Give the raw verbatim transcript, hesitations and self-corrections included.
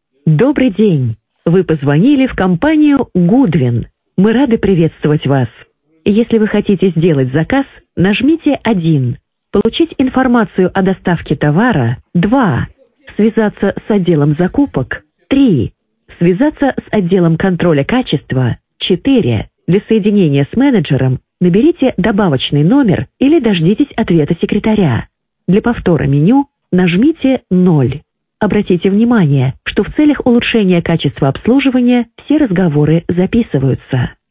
Добрый день. Вы позвонили в компанию Гудвин. Мы рады приветствовать вас. Если вы хотите сделать заказ, нажмите один. Получить информацию о доставке товара – два. Связаться с отделом закупок – три. Связаться с отделом контроля качества – четыре. Для соединения с менеджером наберите добавочный номер или дождитесь ответа секретаря. Для повтора меню нажмите ноль. Обратите внимание, что в целях улучшения качества обслуживания все разговоры записываются.